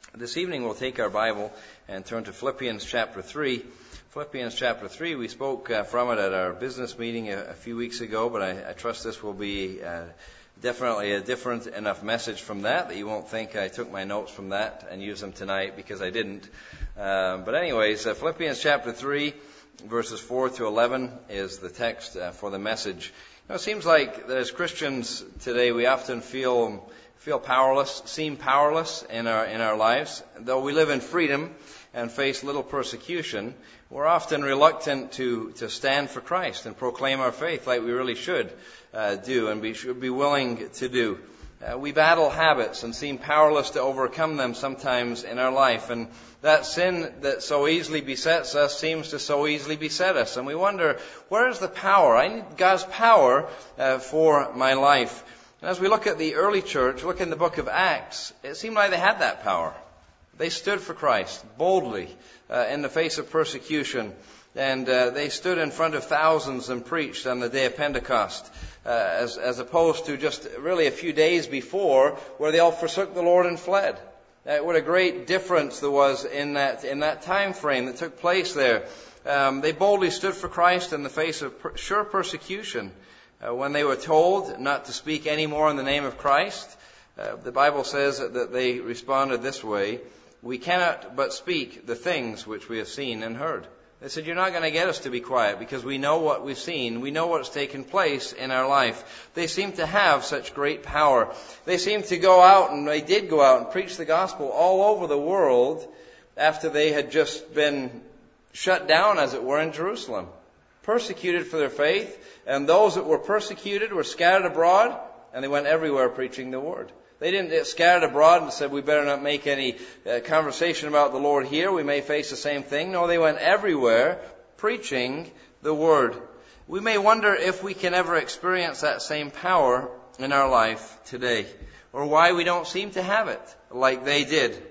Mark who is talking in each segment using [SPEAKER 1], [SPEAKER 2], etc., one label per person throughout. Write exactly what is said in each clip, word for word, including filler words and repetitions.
[SPEAKER 1] This evening we'll take our Bible and turn to Philippians chapter three. Philippians chapter three, we spoke uh, from it at our business meeting a, a few weeks ago, but I, I trust this will be uh, definitely a different enough message from that, that you won't think I took my notes from that and used them tonight, because I didn't. Uh, but anyways, uh, Philippians chapter three, verses four to eleven is the text uh, for the message. You know, it seems like that as Christians today, we often feel feel powerless, seem powerless in our in our lives. Though we live in freedom and face little persecution, we're often reluctant to, to stand for Christ and proclaim our faith like we really should uh, do and be, should be willing to do. Uh, we battle habits and seem powerless to overcome them sometimes in our life. And that sin that so easily besets us seems to so easily beset us. And we wonder, where is the power? I need God's power uh, for my life. And as we look at the early church, look in the book of Acts, it seemed like they had that power. They stood for Christ boldly uh, in the face of persecution. And uh, they stood in front of thousands and preached on the day of Pentecost, uh, as, as opposed to just really a few days before, where they all forsook the Lord and fled. Uh, what a great difference there was in that in that time frame that took place there. Um, they boldly stood for Christ in the face of per- sure persecution. Uh, when they were told not to speak any more in the name of Christ, uh, the Bible says that they responded this way: "We cannot but speak the things which we have seen and heard." They said, "You're not going to get us to be quiet, because we know what we've seen. We know what's taken place in our life." They seem to have such great power. They seem to go out, and they did go out and preach the gospel all over the world after they had just been shut down, as it were, in Jerusalem. Persecuted for their faith, and those that were persecuted were scattered abroad, and they went everywhere preaching the word. They didn't get scattered abroad and said, "We better not make any uh, conversation about the Lord here. We may face the same thing." No, they went everywhere preaching the word. We may wonder if we can ever experience that same power in our life today, or why we don't seem to have it like they did.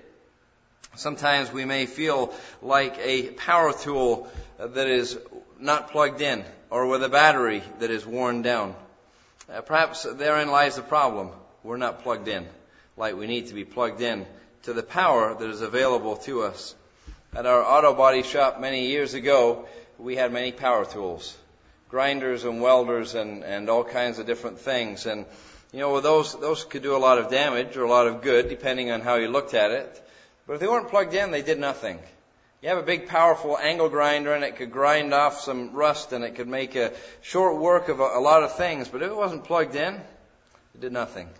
[SPEAKER 1] Sometimes we may feel like a power tool that is not plugged in, or with a battery that is worn down. Uh, perhaps therein lies the problem. We're not plugged in like we need to be plugged in to the power that is available to us. At our auto body shop many years ago, we had many power tools, grinders and welders and, and all kinds of different things. And, you know, those, those could do a lot of damage or a lot of good, depending on how you looked at it. But if they weren't plugged in, they did nothing. You have a big, powerful angle grinder, and it could grind off some rust, and it could make a short work of a, a lot of things. But if it wasn't plugged in, it did nothing.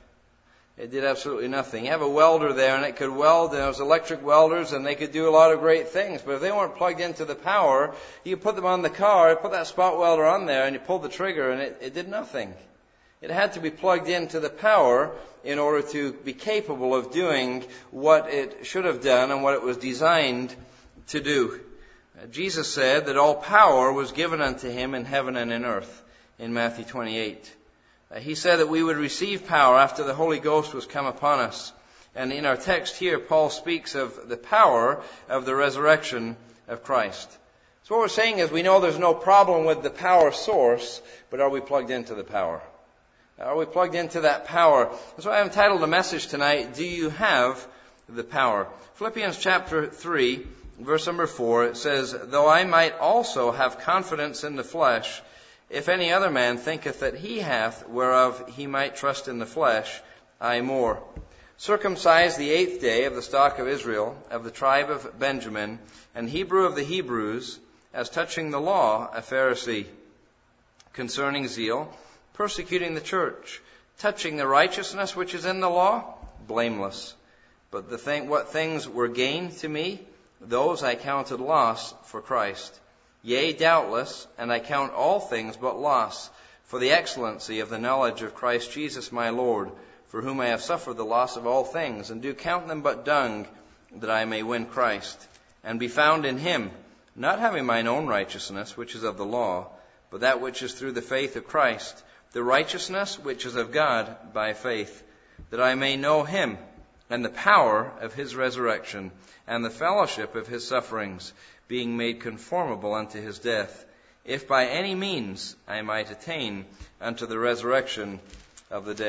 [SPEAKER 1] It did absolutely nothing. You have a welder there, and it could weld, and those electric welders, and they could do a lot of great things. But if they weren't plugged into the power, you put them on the car, put that spot welder on there, and you pulled the trigger, and it, it did nothing. It had to be plugged into the power in order to be capable of doing what it should have done and what it was designed to do. Uh, Jesus said that all power was given unto him in heaven and in earth in Matthew twenty-eight. Uh, he said that we would receive power after the Holy Ghost was come upon us. And in our text here, Paul speaks of the power of the resurrection of Christ. So what we're saying is, we know there's no problem with the power source, but are we plugged into the power? Are we plugged into that power? That's why I've entitled the message tonight, "Do you have the power?" Philippians chapter three, verse number four, it says, "Though I might also have confidence in the flesh, if any other man thinketh that he hath, whereof he might trust in the flesh, I more. Circumcised the eighth day, of the stock of Israel, of the tribe of Benjamin, and Hebrew of the Hebrews, as touching the law, a Pharisee, concerning zeal, persecuting the church, touching the righteousness which is in the law, blameless. But the thing, what things were gained to me, those I counted loss for Christ. Yea, doubtless, and I count all things but loss, for the excellency of the knowledge of Christ Jesus my Lord, for whom I have suffered the loss of all things, and do count them but dung, that I may win Christ, and be found in him, not having mine own righteousness, which is of the law, but that which is through the faith of Christ, the righteousness which is of God by faith, that I may know him, and the power of his resurrection, and the fellowship of his sufferings, being made conformable unto his death, if by any means I might attain unto the resurrection of the dead."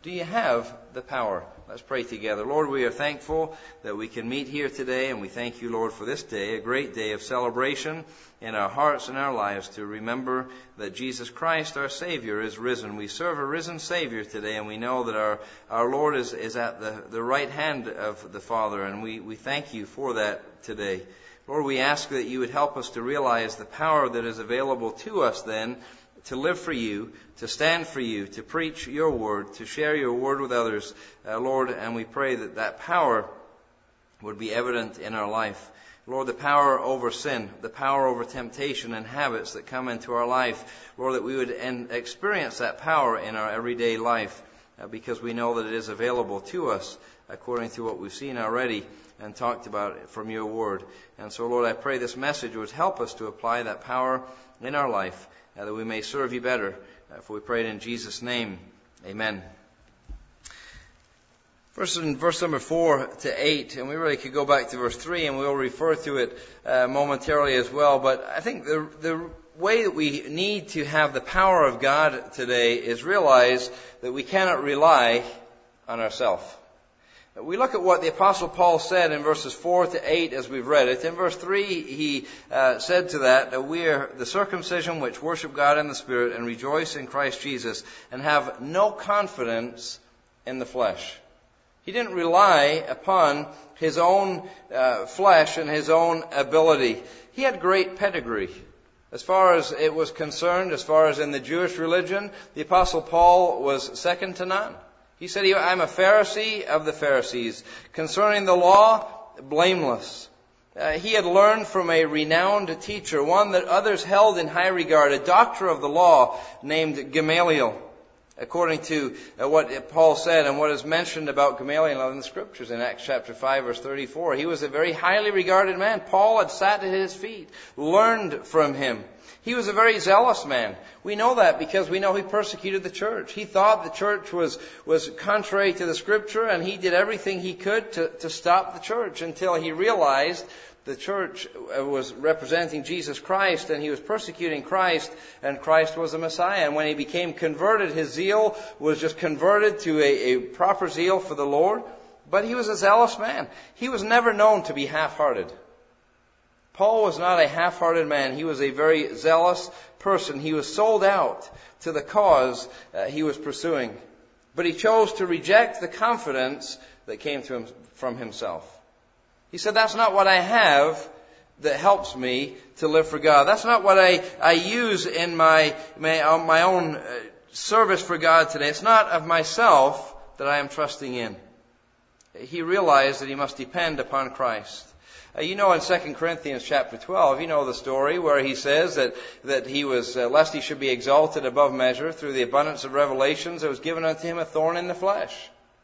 [SPEAKER 1] Do you have the power? Let's pray together. Lord, we are thankful that we can meet here today, and we thank you, Lord, for this day, a great day of celebration in our hearts and our lives to remember that Jesus Christ, our Savior, is risen. We serve a risen Savior today, and we know that our, our Lord is, is at the, the right hand of the Father, and we, we thank you for that today. Lord, we ask that you would help us to realize the power that is available to us then to live for you, to stand for you, to preach your word, to share your word with others, uh, Lord, and we pray that that power would be evident in our life. Lord, the power over sin, the power over temptation and habits that come into our life, Lord, that we would en- experience that power in our everyday life uh, because we know that it is available to us according to what we've seen already and talked about from your word. And so, Lord, I pray this message would help us to apply that power in our life, Uh, that we may serve you better. Uh, for we pray it in Jesus' name. Amen. First in verse number four to eight, and we really could go back to verse three, and we'll refer to it uh, momentarily as well. But I think the the way that we need to have the power of God today is realize that we cannot rely on ourselves. We look at what the Apostle Paul said in verses four to eight as we've read it. In verse three, he uh, said to that, that we are the circumcision which worship God in the Spirit and rejoice in Christ Jesus and have no confidence in the flesh. He didn't rely upon his own uh, flesh and his own ability. He had great pedigree. As far as it was concerned, as far as in the Jewish religion, the Apostle Paul was second to none. He said, I'm a Pharisee of the Pharisees. Concerning the law, blameless. Uh, he had learned from a renowned teacher, one that others held in high regard, a doctor of the law named Gamaliel. According to uh, what Paul said and what is mentioned about Gamaliel in the Scriptures in Acts chapter five, verse thirty-four. He was a very highly regarded man. Paul had sat at his feet, learned from him. He was a very zealous man. We know that because we know he persecuted the church. He thought the church was, was contrary to the Scripture, and he did everything he could to, to stop the church until he realized the church was representing Jesus Christ, and he was persecuting Christ, and Christ was the Messiah. And when he became converted, his zeal was just converted to a, a proper zeal for the Lord. But he was a zealous man. He was never known to be half-hearted. Paul was not a half-hearted man. He was a very zealous person. He was sold out to the cause uh, he was pursuing. But he chose to reject the confidence that came to him from himself. He said, that's not what I have that helps me to live for God. That's not what I, I use in my, my, my own service for God today. It's not of myself that I am trusting in. He realized that he must depend upon Christ. Uh, you know, in Second Corinthians chapter twelve, you know the story where he says that, that he was, uh, lest he should be exalted above measure through the abundance of revelations, there was given unto him a thorn in the flesh.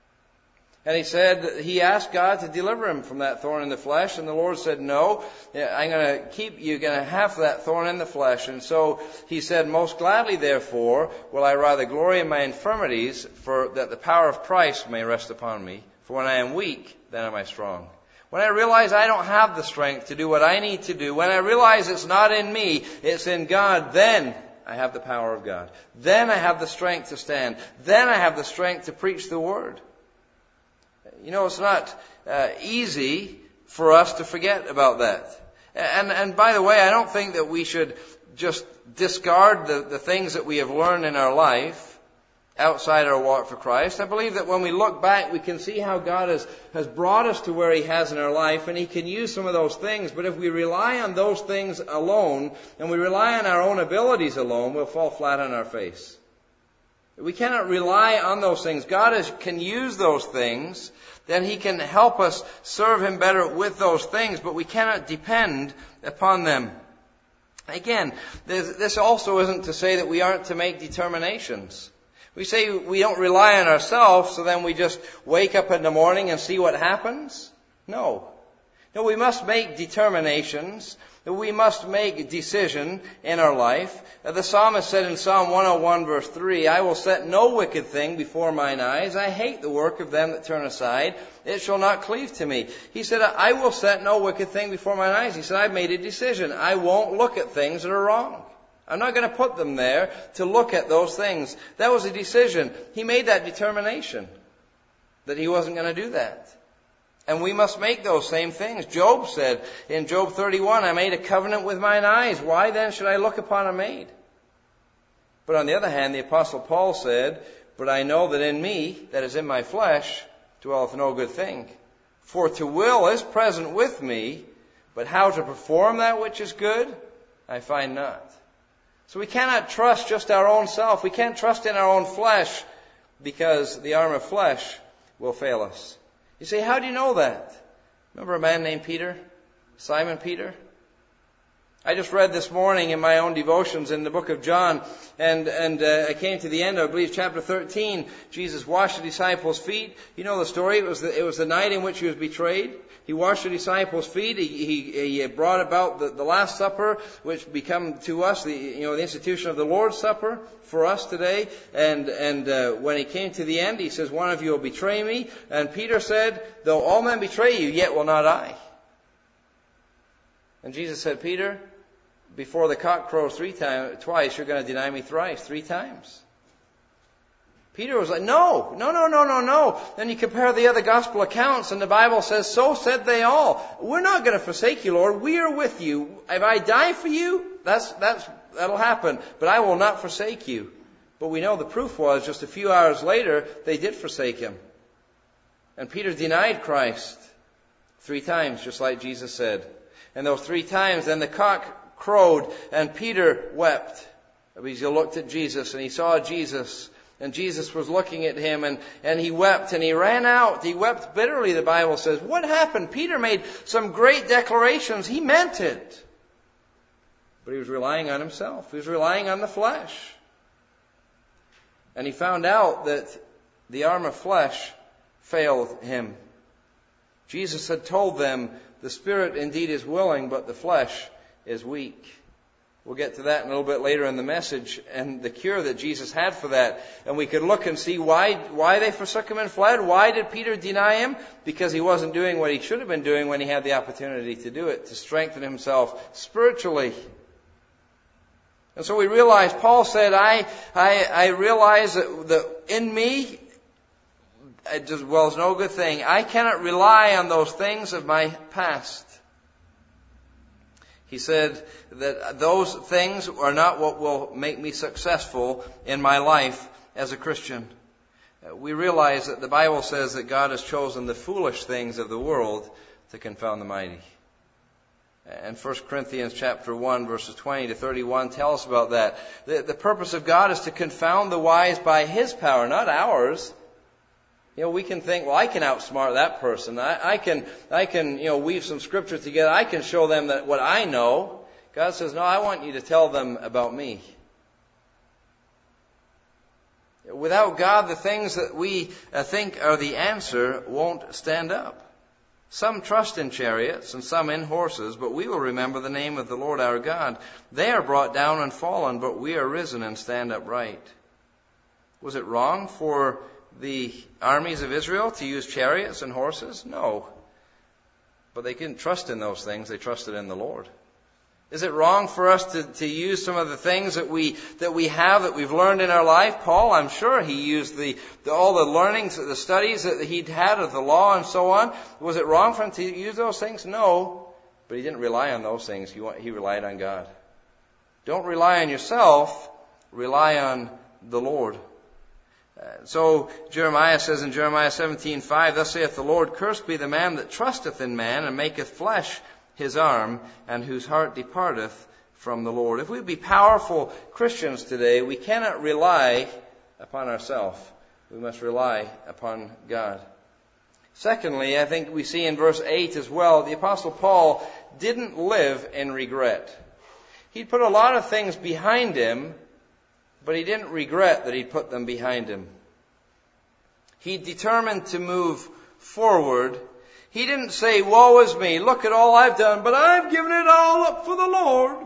[SPEAKER 1] And he said, he asked God to deliver him from that thorn in the flesh, and the Lord said, no, I'm going to keep, you're going to have that thorn in the flesh. And so he said, most gladly, therefore, will I rather glory in my infirmities, for that the power of Christ may rest upon me. For when I am weak, then am I strong. When I realize I don't have the strength to do what I need to do, when I realize it's not in me, it's in God, then I have the power of God. Then I have the strength to stand. Then I have the strength to preach the Word. You know, it's not uh, easy for us to forget about that. And, and by the way, I don't think that we should just discard the, the things that we have learned in our life outside our walk for Christ. I believe that when we look back, we can see how God has, has brought us to where He has in our life, and He can use some of those things. But if we rely on those things alone, and we rely on our own abilities alone, we'll fall flat on our face. We cannot rely on those things. God is, can use those things, then He can help us serve Him better with those things, but we cannot depend upon them. Again, this also isn't to say that we aren't to make determinations. We say we don't rely on ourselves, so then we just wake up in the morning and see what happens? No. No, we must make determinations. We must make a decision in our life. The psalmist said in Psalm one oh one verse three, I will set no wicked thing before mine eyes. I hate the work of them that turn aside. It shall not cleave to me. He said, I will set no wicked thing before mine eyes. He said, I've made a decision. I won't look at things that are wrong. I'm not going to put them there to look at those things. That was a decision. He made that determination that he wasn't going to do that. And we must make those same things. Job said in Job thirty-one, I made a covenant with mine eyes. Why then should I look upon a maid? But on the other hand, the Apostle Paul said, but I know that in me, that is in my flesh, dwelleth no good thing. For to will is present with me, but how to perform that which is good, I find not. So we cannot trust just our own self. We can't trust in our own flesh, because the arm of flesh will fail us. You say, how do you know that? Remember a man named Peter? Simon Peter? I just read this morning in my own devotions in the book of John, and and uh, I came to the end, I believe, chapter thirteen. Jesus washed the disciples' feet. You know the story. It was the, it was the night in which he was betrayed. He washed the disciples' feet. He, he, he brought about the, the Last Supper, which become to us the you know the institution of the Lord's Supper for us today. And and uh, when he came to the end, he says, "One of you will betray me." And Peter said, "Though all men betray you, yet will not I." And Jesus said, Peter, before the cock crows three times, twice, you're going to deny me thrice, three times. Peter was like, no, no, no, no, no, no. Then you compare the other gospel accounts, and the Bible says, so said they all. We're not going to forsake you, Lord. We are with you. If I die for you, that's, that's, that'll happen. But I will not forsake you. But we know the proof was just a few hours later, they did forsake him. And Peter denied Christ three times, just like Jesus said. And those three times, then the cock crowed, and Peter wept. Because he looked at Jesus, and he saw Jesus, and Jesus was looking at him, and, and he wept, and he ran out. He wept bitterly, the Bible says. What happened? Peter made some great declarations. He meant it. But he was relying on himself. He was relying on the flesh. And he found out that the arm of flesh failed him. Jesus had told them, the spirit indeed is willing, but the flesh is weak. We'll get to that in a little bit later in the message, and the cure that Jesus had for that. And we could look and see why why they forsook him and fled. Why did Peter deny him? Because he wasn't doing what he should have been doing when he had the opportunity to do it, to strengthen himself spiritually. And so we realize, Paul said, I I, I realize that, that in me, it just, well, it's no good thing. I cannot rely on those things of my past. He said that those things are not what will make me successful in my life as a Christian. We realize that the Bible says that God has chosen the foolish things of the world to confound the mighty. And First Corinthians chapter one, verses twenty to thirty-one tell us about that. The, the purpose of God is to confound the wise by His power, not ours. You know, we can think, well, I can outsmart that person. I, I can, I can, you know, weave some scripture together. I can show them that what I know. God says, no, I want you to tell them about me. Without God, the things that we uh, think are the answer won't stand up. Some trust in chariots and some in horses, but we will remember the name of the Lord our God. They are brought down and fallen, but we are risen and stand upright. Was it wrong for the armies of Israel to use chariots and horses? No. But they didn't trust in those things. They trusted in the Lord. Is it wrong for us to, to use some of the things that we that we have, that we've learned in our life? Paul, I'm sure he used the, the all the learnings, the studies that he'd had of the law and so on. Was it wrong for him to use those things? No. But he didn't rely on those things. He, he relied on God. Don't rely on yourself. Rely on the Lord. Uh, so Jeremiah says in Jeremiah seventeen five, thus saith the Lord, cursed be the man that trusteth in man, and maketh flesh his arm, and whose heart departeth from the Lord. If we be powerful Christians today, we cannot rely upon ourselves. We must rely upon God. Secondly, I think we see in verse eight as well, the Apostle Paul didn't live in regret. He'd put a lot of things behind him, but he didn't regret that he'd put them behind him. He determined to move forward. He didn't say, woe is me, look at all I've done, but I've given it all up for the Lord.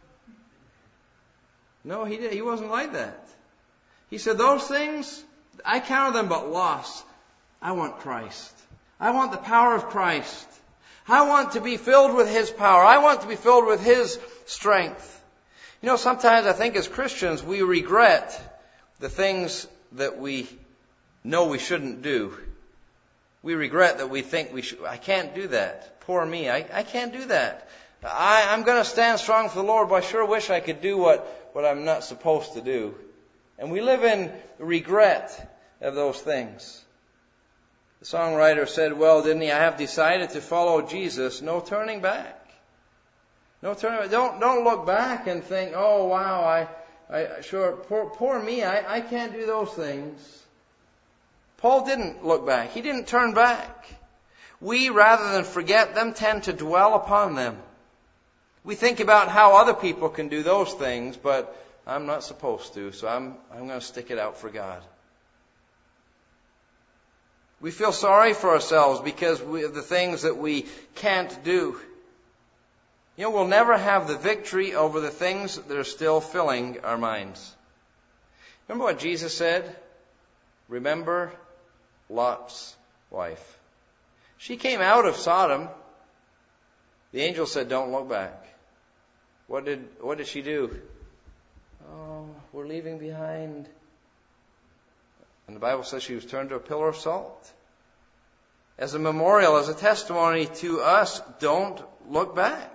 [SPEAKER 1] No, he did. He wasn't like that. He said, those things, I count them but loss. I want Christ. I want the power of Christ. I want to be filled with His power. I want to be filled with His strength. You know, sometimes I think as Christians we regret the things that we know we shouldn't do. We regret that we think we should. I can't do that. Poor me. I, I can't do that. I, I'm going to stand strong for the Lord, but I sure wish I could do what, what I'm not supposed to do. And we live in regret of those things. The songwriter said, well, didn't he? I have decided to follow Jesus. No turning back. No turning back. Don't, don't look back and think, oh, wow, I, I sure, poor, poor me, I, I can't do those things. Paul didn't look back. He didn't turn back. We, rather than forget them, tend to dwell upon them. We think about how other people can do those things, but I'm not supposed to, so I'm, I'm going to stick it out for God. We feel sorry for ourselves because we, of the things that we can't do. You know, we'll never have the victory over the things that are still filling our minds. Remember what Jesus said? Remember Lot's wife. She came out of Sodom. The angel said, don't look back. What did, what did she do? Oh, we're leaving behind. And the Bible says she was turned to a pillar of salt. As a memorial, as a testimony to us, don't look back.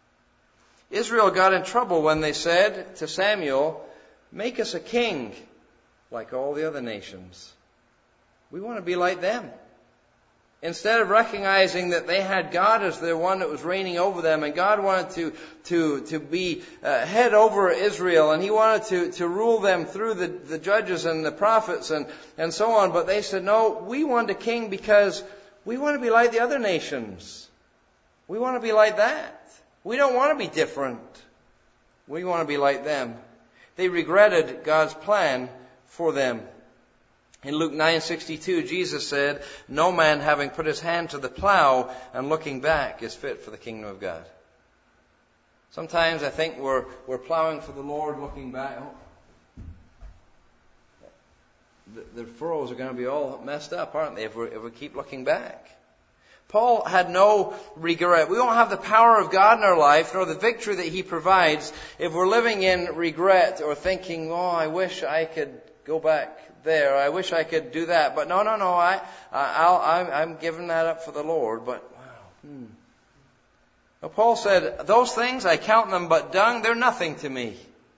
[SPEAKER 1] Israel got in trouble when they said to Samuel, make us a king like all the other nations. We want to be like them. Instead of recognizing that they had God as their one that was reigning over them, and God wanted to to to be uh, head over Israel, and He wanted to to rule them through the, the judges and the prophets and, and so on. But they said, no, we want a king because we want to be like the other nations. We want to be like that. We don't want to be different. We want to be like them. They regretted God's plan for them. In Luke nine sixty-two, Jesus said, no man having put his hand to the plow and looking back is fit for the kingdom of God. Sometimes I think we're, we're plowing for the Lord looking back. Oh. The, the furrows are going to be all messed up, aren't they, if, we're, if we keep looking back? Paul had no regret. We won't have the power of God in our life, nor the victory that He provides, if we're living in regret or thinking, oh, I wish I could go back there. I wish I could do that. But no, no, no, I, I'll, I'm, I'm giving that up for the Lord. But, wow. Hmm. Now, Paul said, those things, I count them but dung. They're nothing to me.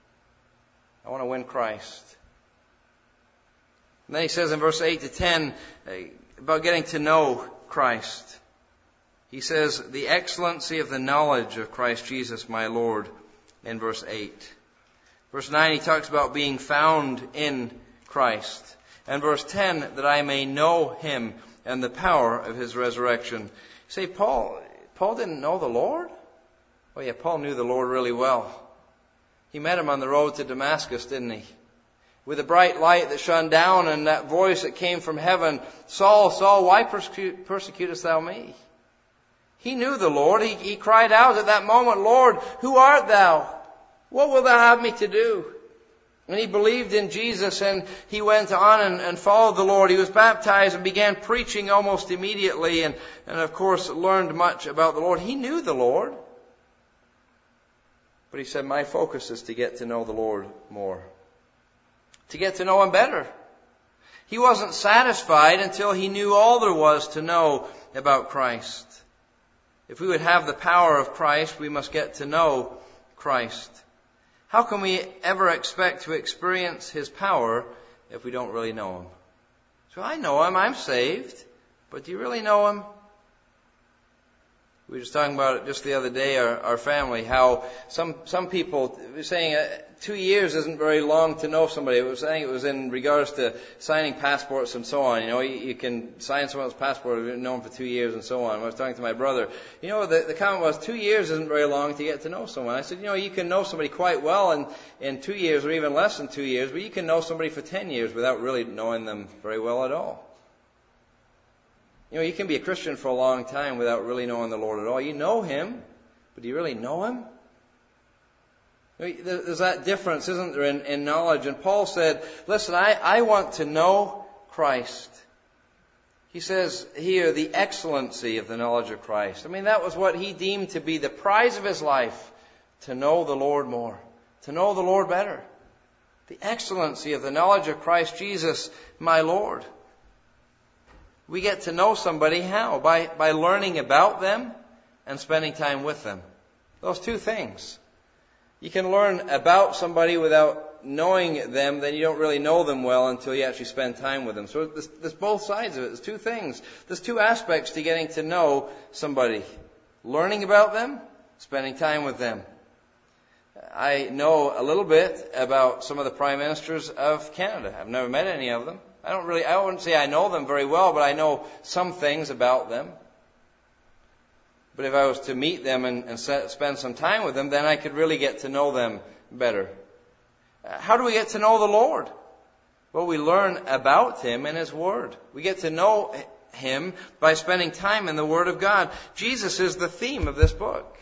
[SPEAKER 1] I want to win Christ. And then he says in verse eight to ten about getting to know Christ. He says, the excellency of the knowledge of Christ Jesus my Lord, in verse eight. Verse nine, he talks about being found in Christ. And verse ten, that I may know Him and the power of His resurrection. You say, Paul, Paul didn't know the Lord? Oh yeah, Paul knew the Lord really well. He met Him on the road to Damascus, didn't he? With a bright light that shone down and that voice that came from heaven, Saul, Saul, why persecute, persecutest thou me? He knew the Lord. He, he cried out at that moment, Lord, who art thou? What wilt thou have me to do? And he believed in Jesus, and he went on and, and followed the Lord. He was baptized and began preaching almost immediately, and, and of course learned much about the Lord. He knew the Lord. But he said, my focus is to get to know the Lord more. To get to know Him better. He wasn't satisfied until he knew all there was to know about Christ. If we would have the power of Christ, we must get to know Christ. How can we ever expect to experience His power if we don't really know Him? So I know Him, I'm saved, but do you really know Him? We were just talking about it just the other day, our, our family, how some some people were saying uh, two years isn't very long to know somebody. It was saying it was in regards to signing passports and so on. You know, you, you can sign someone's passport if you've known them for two years and so on. I was talking to my brother. You know, the, the comment was two years isn't very long to get to know someone. I said, you know, you can know somebody quite well in, in two years or even less than two years, but you can know somebody for ten years without really knowing them very well at all. You know, you can be a Christian for a long time without really knowing the Lord at all. You know Him, but do you really know Him? There's that difference, isn't there, in, in knowledge? And Paul said, listen, I, I want to know Christ. He says here, the excellency of the knowledge of Christ. I mean, that was what he deemed to be the prize of his life, to know the Lord more, to know the Lord better. The excellency of the knowledge of Christ Jesus, my Lord. We get to know somebody how? By, by learning about them and spending time with them. Those two things. You can learn about somebody without knowing them, then you don't really know them well until you actually spend time with them. So there's, there's both sides of it. There's two things. There's two aspects to getting to know somebody. Learning about them, spending time with them. I know a little bit about some of the prime ministers of Canada. I've never met any of them. I don't really, I wouldn't say I know them very well, but I know some things about them. But if I was to meet them and, and spend some time with them, then I could really get to know them better. How do we get to know the Lord? Well, we learn about Him in His Word. We get to know Him by spending time in the Word of God. Jesus is the theme of this book.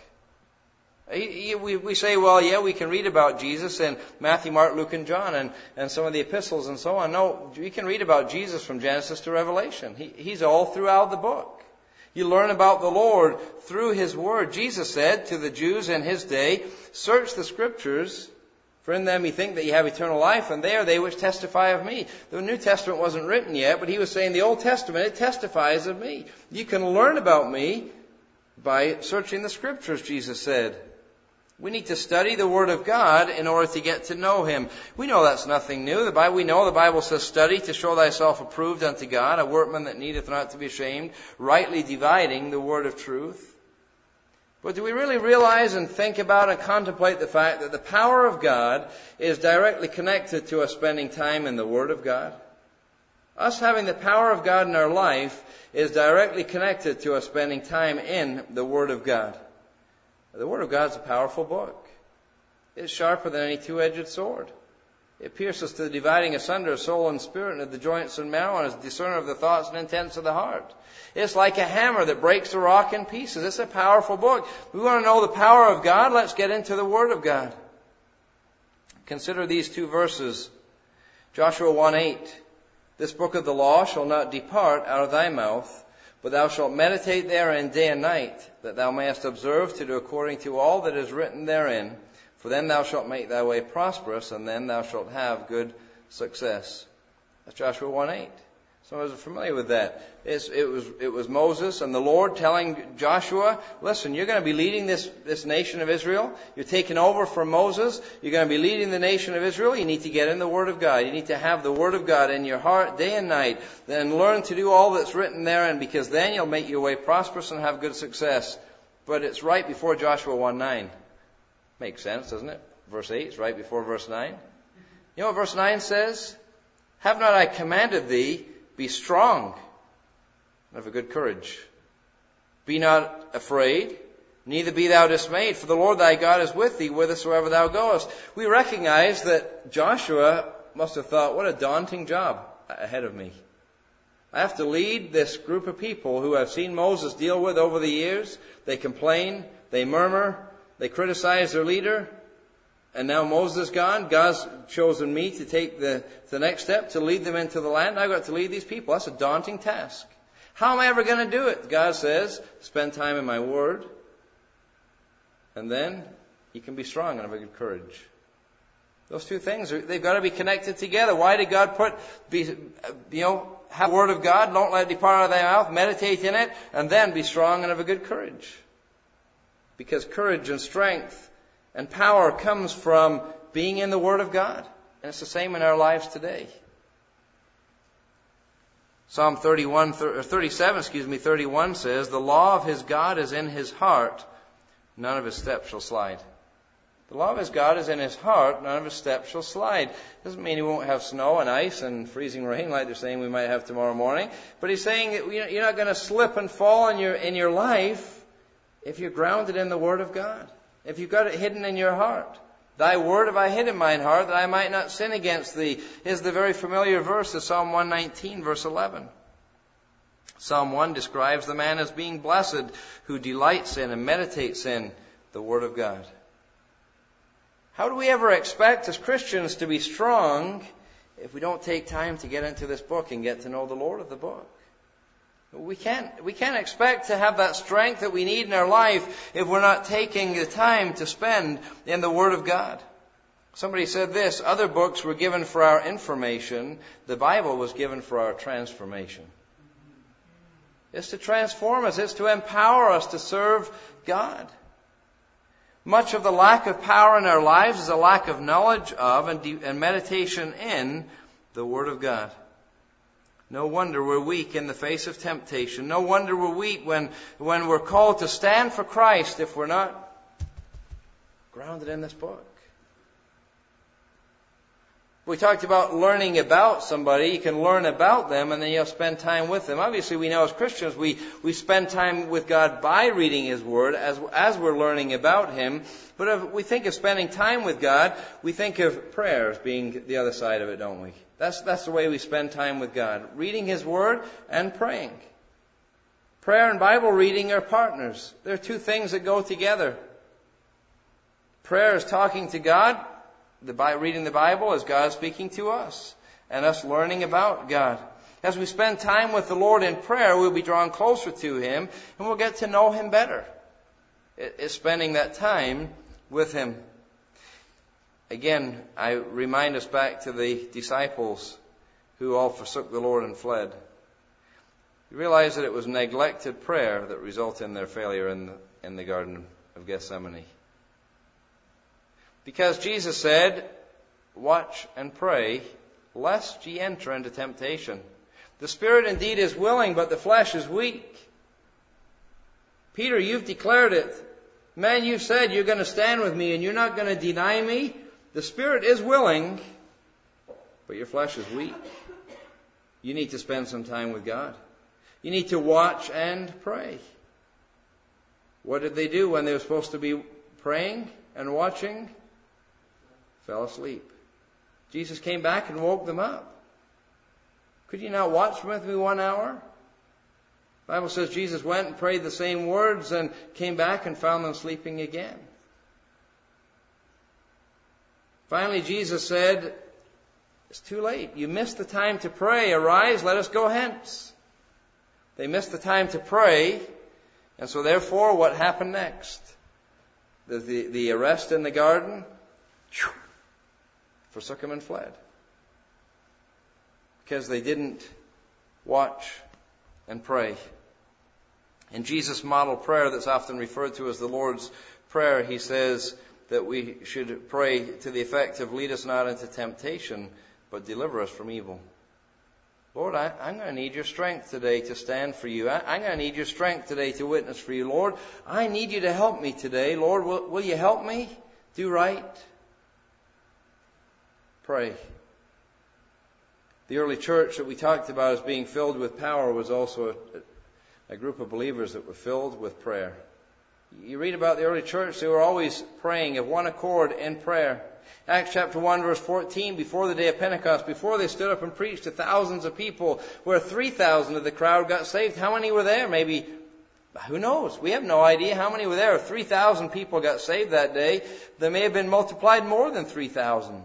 [SPEAKER 1] We say, well, yeah, we can read about Jesus in Matthew, Mark, Luke, and John, and, and some of the epistles and so on. No, we can read about Jesus from Genesis to Revelation. He, he's all throughout the book. You learn about the Lord through His Word. Jesus said to the Jews in His day, search the Scriptures, for in them you think that you have eternal life, and they are they which testify of me. The New Testament wasn't written yet, but He was saying the Old Testament, it testifies of me. You can learn about me by searching the Scriptures, Jesus said. We need to study the Word of God in order to get to know Him. We know that's nothing new. The Bible, we know the Bible says, study to show thyself approved unto God, a workman that needeth not to be ashamed, rightly dividing the word of truth. But do we really realize and think about and contemplate the fact that the power of God is directly connected to us spending time in the Word of God? Us having the power of God in our life is directly connected to us spending time in the Word of God. The Word of God is a powerful book. It's sharper than any two-edged sword. It pierces to the dividing asunder of soul and spirit and of the joints and marrow, and is a discerner of the thoughts and intents of the heart. It's like a hammer that breaks the rock in pieces. It's a powerful book. We want to know the power of God. Let's get into the Word of God. Consider these two verses. Joshua one eight. This book of the law shall not depart out of thy mouth, but thou shalt meditate therein day and night, that thou mayest observe to do according to all that is written therein. For then thou shalt make thy way prosperous, and then thou shalt have good success. That's Joshua one eight. Some of us are familiar with that. It's, it was it was Moses and the Lord telling Joshua, listen, you're going to be leading this, this nation of Israel. You're taking over from Moses. You're going to be leading the nation of Israel. You need to get in the Word of God. You need to have the Word of God in your heart day and night. Then learn to do all that's written therein, because then you'll make your way prosperous and have good success. But it's right before Joshua one nine. Makes sense, doesn't it? Verse eight is right before verse nine. You know what verse nine says? Have not I commanded thee, be strong and of a good courage. Be not afraid, neither be thou dismayed, for the Lord thy God is with thee whithersoever thou goest. We recognize that Joshua must have thought, what a daunting job ahead of me. I have to lead this group of people who I've seen Moses deal with over the years. They complain, they murmur, they criticize their leader. And now Moses is gone. God's chosen me to take the, the next step to lead them into the land. I've got to lead these people. That's a daunting task. How am I ever going to do it? God says, spend time in my Word. And then you can be strong and have a good courage. Those two things, are, they've got to be connected together. Why did God put, be, you know, have the Word of God, don't let it depart out of thy mouth, meditate in it, and then be strong and have a good courage? Because courage and strength and power comes from being in the Word of God. And it's the same in our lives today. Psalm thirty-one, thirty-seven, excuse me, thirty-one says, the law of his God is in his heart, none of his steps shall slide. The law of his God is in his heart, none of his steps shall slide. Doesn't mean he won't have snow and ice and freezing rain like they're saying we might have tomorrow morning. But he's saying that you're not going to slip and fall in your, in your life if you're grounded in the Word of God. If you've got it hidden in your heart. Thy word have I hid in mine heart, that I might not sin against thee, is the very familiar verse of Psalm one nineteen, verse eleven. Psalm one describes the man as being blessed who delights in and meditates in the Word of God. How do we ever expect as Christians to be strong if we don't take time to get into this book and get to know the Lord of the book? We can't, we can't expect to have that strength that we need in our life if we're not taking the time to spend in the Word of God. Somebody said this, other books were given for our information. The Bible was given for our transformation. It's to transform us. It's to empower us to serve God. Much of the lack of power in our lives is a lack of knowledge of and, de- and meditation in the Word of God. No wonder we're weak in the face of temptation. No wonder we're weak when, when we're called to stand for Christ if we're not grounded in this book. We talked about learning about somebody. You can learn about them and then you'll spend time with them. Obviously, we know as Christians, we, we spend time with God by reading His Word as, as we're learning about Him. But if we think of spending time with God, we think of prayer as being the other side of it, don't we? That's, that's the way we spend time with God. Reading His Word and praying. Prayer and Bible reading are partners. They're two things that go together. Prayer is talking to God. The, by reading the Bible is God speaking to us and us learning about God. As we spend time with the Lord in prayer, we'll be drawn closer to Him and we'll get to know Him better. It is spending that time with Him. Again, I remind us back to the disciples who all forsook the Lord and fled. You realize that it was neglected prayer that resulted in their failure in the, in the Garden of Gethsemane. Because Jesus said, watch and pray, lest ye enter into temptation. The spirit indeed is willing, but the flesh is weak. Peter, you've declared it. Man, you've said you're going to stand with me and you're not going to deny me. The spirit is willing, but your flesh is weak. You need to spend some time with God. You need to watch and pray. What did they do when they were supposed to be praying and watching? Fell asleep. Jesus came back and woke them up. Could you not watch with me one hour? The Bible says Jesus went and prayed the same words and came back and found them sleeping again. Finally, Jesus said, it's too late. You missed the time to pray. Arise, let us go hence. They missed the time to pray. And so therefore, what happened next? The, the, the arrest in the garden, whew, forsook Him and fled. Because they didn't watch and pray. In Jesus' model prayer that's often referred to as the Lord's Prayer, He says that we should pray to the effect of lead us not into temptation, but deliver us from evil. Lord, I, I'm going to need your strength today to stand for you. I, I'm going to need your strength today to witness for you. Lord, I need you to help me today. Lord, will, will you help me do right? Pray. The early church that we talked about as being filled with power was also a, a group of believers that were filled with prayer. You read about the early church, they were always praying of one accord in prayer. Acts chapter one verse fourteen, before the day of Pentecost, before they stood up and preached to thousands of people, where three thousand of the crowd got saved. How many were there? Maybe, who knows? We have no idea how many were there. three thousand people got saved that day. There may have been multiplied more than three thousand.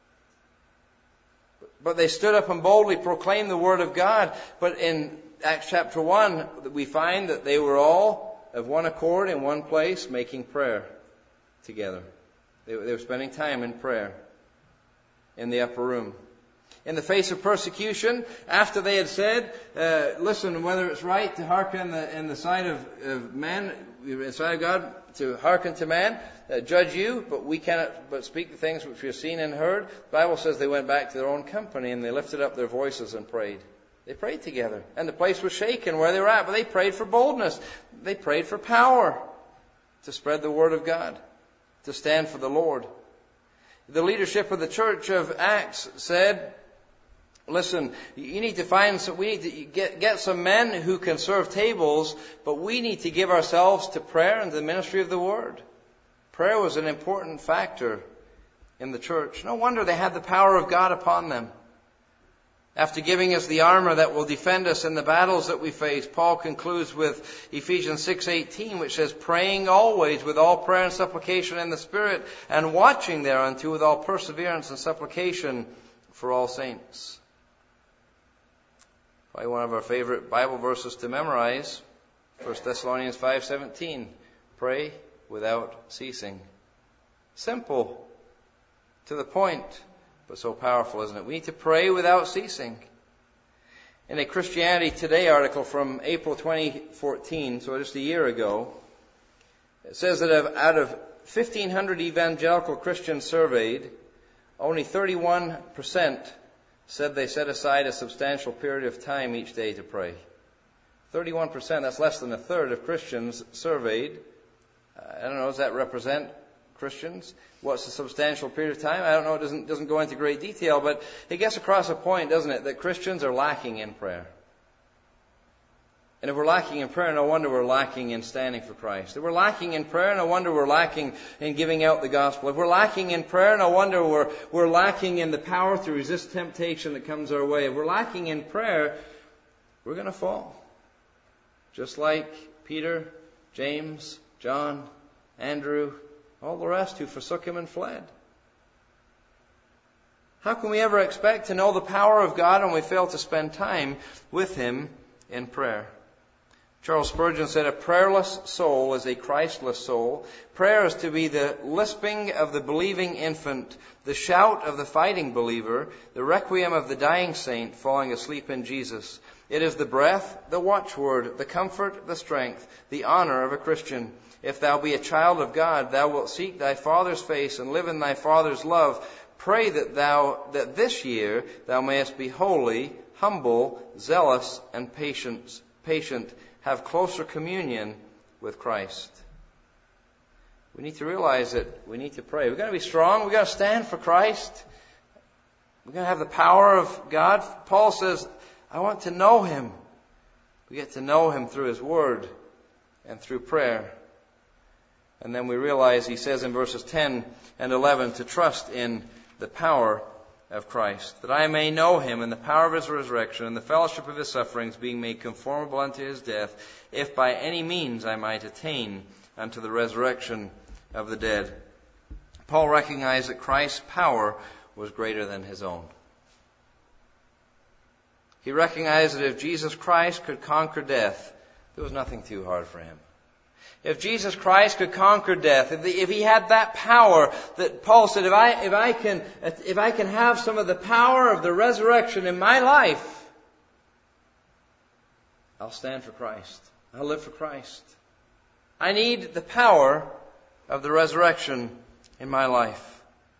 [SPEAKER 1] But they stood up and boldly proclaimed the Word of God. But in Acts chapter one, we find that they were all of one accord in one place, making prayer together. They, they were spending time in prayer in the upper room. In the face of persecution, after they had said, uh, listen, whether it's right to hearken in the, in the sight of, of man, in the sight of God, to hearken to man, uh, judge you, but we cannot but speak the things which we have seen and heard. The Bible says they went back to their own company and they lifted up their voices and prayed. They prayed together. And the place was shaken where they were at. But they prayed for boldness. They prayed for power to spread the Word of God, to stand for the Lord. The leadership of the church of Acts said, listen, you need to find some, we need to get, get some men who can serve tables, but we need to give ourselves to prayer and the ministry of the Word. Prayer was an important factor in the church. No wonder they had the power of God upon them. After giving us the armor that will defend us in the battles that we face, Paul concludes with Ephesians six eighteen, which says, praying always with all prayer and supplication in the Spirit, and watching thereunto with all perseverance and supplication for all saints. Probably one of our favorite Bible verses to memorize, First Thessalonians five seventeen. Pray without ceasing. Simple. To the point, but so powerful, isn't it? We need to pray without ceasing. In a Christianity Today article from April twenty fourteen, so just a year ago, it says that out of fifteen hundred evangelical Christians surveyed, only thirty-one percent said they set aside a substantial period of time each day to pray. thirty-one percent, that's less than a third of Christians surveyed. I don't know, does that represent Christians? What's a substantial period of time? I don't know, it doesn't, doesn't go into great detail, but it gets across a point, doesn't it, that Christians are lacking in prayer. And if we're lacking in prayer, no wonder we're lacking in standing for Christ. If we're lacking in prayer, no wonder we're lacking in giving out the gospel. If we're lacking in prayer, no wonder we're, we're lacking in the power to resist temptation that comes our way. If we're lacking in prayer, we're going to fall. Just like Peter, James, John, Andrew, all the rest who forsook him and fled. How can we ever expect to know the power of God when we fail to spend time with Him in prayer? Charles Spurgeon said, a prayerless soul is a Christless soul. Prayer is to be the lisping of the believing infant, the shout of the fighting believer, the requiem of the dying saint falling asleep in Jesus. It is the breath, the watchword, the comfort, the strength, the honor of a Christian. If thou be a child of God, thou wilt seek thy Father's face and live in thy Father's love. Pray that thou, that this year thou mayest be holy, humble, zealous, and patient, patient, have closer communion with Christ. We need to realize that we need to pray. We've got to be strong. We've got to stand for Christ. We've got to have the power of God. Paul says, I want to know Him. We get to know Him through His Word and through prayer. And then we realize, he says in verses ten and eleven, to trust in the power of Christ, that I may know Him in the power of His resurrection and the fellowship of His sufferings, being made conformable unto His death, if by any means I might attain unto the resurrection of the dead. Paul recognized that Christ's power was greater than his own. He recognized that if Jesus Christ could conquer death, there was nothing too hard for Him. If Jesus Christ could conquer death, if, the, if He had that power that Paul said, if I, if I can, if I can have some of the power of the resurrection in my life, I'll stand for Christ. I'll live for Christ. I need the power of the resurrection in my life.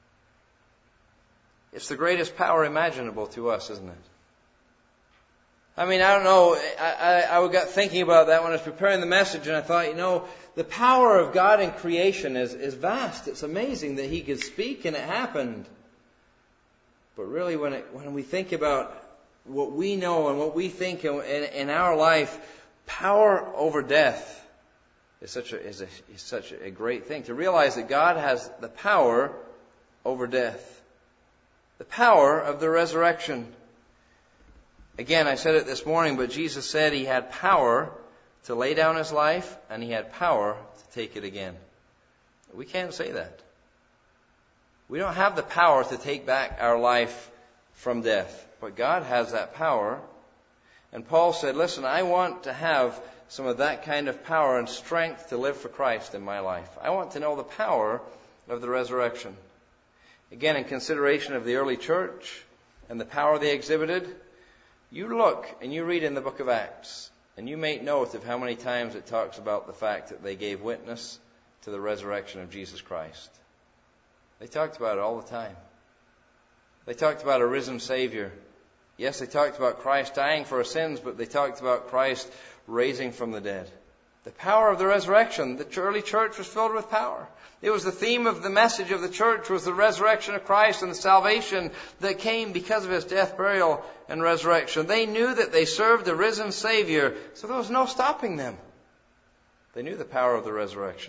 [SPEAKER 1] It's the greatest power imaginable to us, isn't it? I mean, I don't know, I, I, I got thinking about that when I was preparing the message, and I thought, you know, the power of God in creation is, is vast. It's amazing that He could speak and it happened. But really, when it, when we think about what we know and what we think in, in, in our life, power over death is such a, is, a, is such a great thing. To realize that God has the power over death. The power of the resurrection. Again, I said it this morning, but Jesus said He had power to lay down His life and He had power to take it again. We can't say that. We don't have the power to take back our life from death, but God has that power. And Paul said, listen, I want to have some of that kind of power and strength to live for Christ in my life. I want to know the power of the resurrection. Again, in consideration of the early church and the power they exhibited, you look and you read in the book of Acts, and you make note of how many times it talks about the fact that they gave witness to the resurrection of Jesus Christ. They talked about it all the time. They talked about a risen Savior. Yes, they talked about Christ dying for our sins, but they talked about Christ raising from the dead. The power of the resurrection. The early church was filled with power. It was the theme of the message of the church was the resurrection of Christ and the salvation that came because of His death, burial, and resurrection. They knew that they served a risen Savior, so there was no stopping them. They knew the power of the resurrection.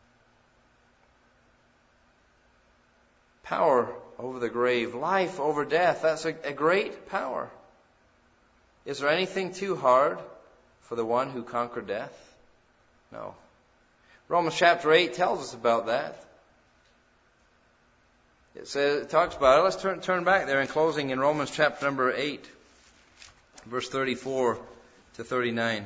[SPEAKER 1] Power over the grave, life over death, that's a, a great power. Is there anything too hard for the one who conquered death? No. Romans chapter eight tells us about that. It says, it talks about it. Let's turn, turn back there in closing in Romans chapter number eight, verse thirty-four to thirty-nine.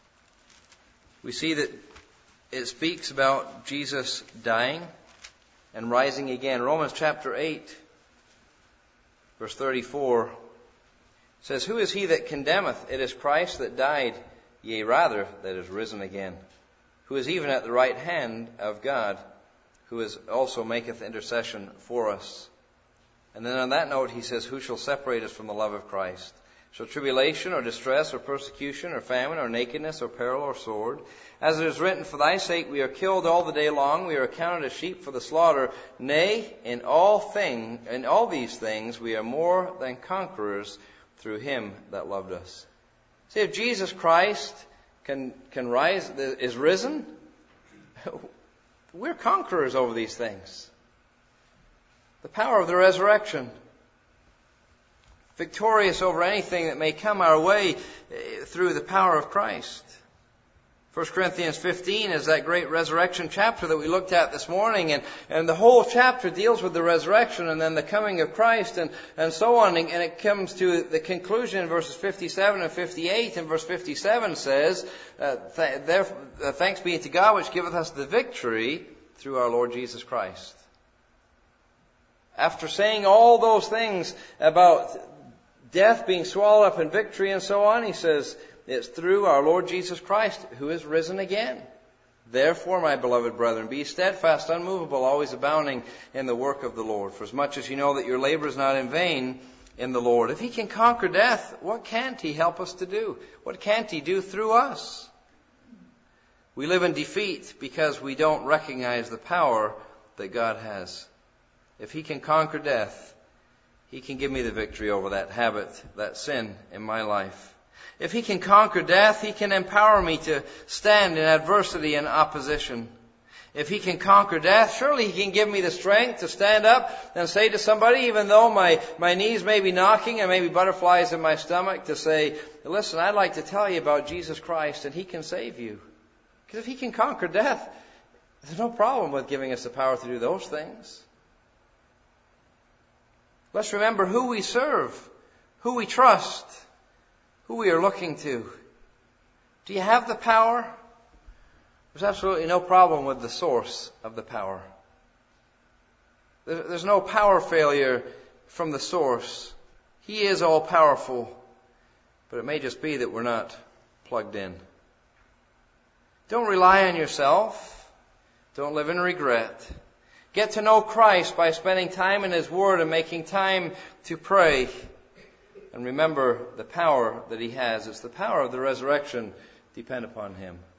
[SPEAKER 1] We see that it speaks about Jesus dying. and rising again. Romans chapter eight, verse thirty-four says, Who is he that condemneth? It is Christ that died, yea, rather, that is risen again, who is even at the right hand of God, who is also maketh intercession for us. And then on that note he says, Who shall separate us from the love of Christ? Shall tribulation or distress or persecution or famine or nakedness or peril or sword? As it is written, For thy sake we are killed all the day long, we are accounted as sheep for the slaughter. Nay, in all thing, in all these things we are more than conquerors through him that loved us. See, if Jesus Christ can can rise, is risen, we're conquerors over these things. The power of the resurrection. Victorious over anything that may come our way through the power of Christ. First Corinthians fifteen is that great resurrection chapter that we looked at this morning, and, and the whole chapter deals with the resurrection and then the coming of Christ and, and so on, and, and it comes to the conclusion in verses fifty-seven and fifty-eight, and verse fifty-seven says, uh, th- therefore, uh, Thanks be to God which giveth us the victory through our Lord Jesus Christ. After saying all those things about death being swallowed up in victory and so on, he says, it's through our Lord Jesus Christ who is risen again. Therefore, my beloved brethren, be steadfast, unmovable, always abounding in the work of the Lord. For as much as you know that your labor is not in vain in the Lord. If he can conquer death, what can't he help us to do? What can't he do through us? We live in defeat because we don't recognize the power that God has. If he can conquer death, he can give me the victory over that habit, that sin in my life. If he can conquer death, he can empower me to stand in adversity and opposition. If he can conquer death, surely he can give me the strength to stand up and say to somebody, even though my, my knees may be knocking and maybe butterflies in my stomach, to say, listen, I'd like to tell you about Jesus Christ and he can save you. Because if he can conquer death, there's no problem with giving us the power to do those things. Let's remember who we serve, who we trust, who we are looking to. Do you have the power? There's absolutely no problem with the source of the power. There's no power failure from the source. He is all powerful, but it may just be that we're not plugged in. Don't rely on yourself. Don't live in regret. Get to know Christ by spending time in His Word and making time to pray. And remember the power that He has. It's the power of the resurrection. Depend upon Him.